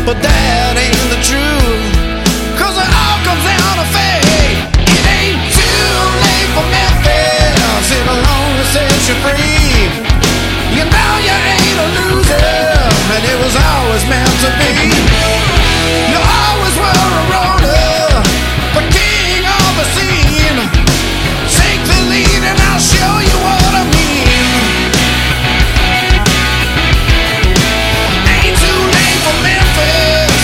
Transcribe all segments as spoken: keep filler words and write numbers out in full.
but that ain't the truth, 'cause it all comes down to fate. It ain't too late for Memphis, it'll only set you free. You know you ain't a loser, and it was always meant to be. You always were a roller, the king of the scene. Take the lead and I'll show you what I mean. Ain't too late for Memphis.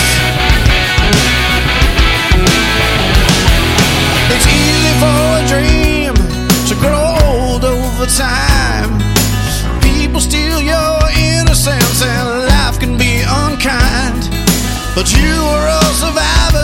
It's easy for a dream to grow old over time. People steal your innocence and life can be unkind, but you are a survivor.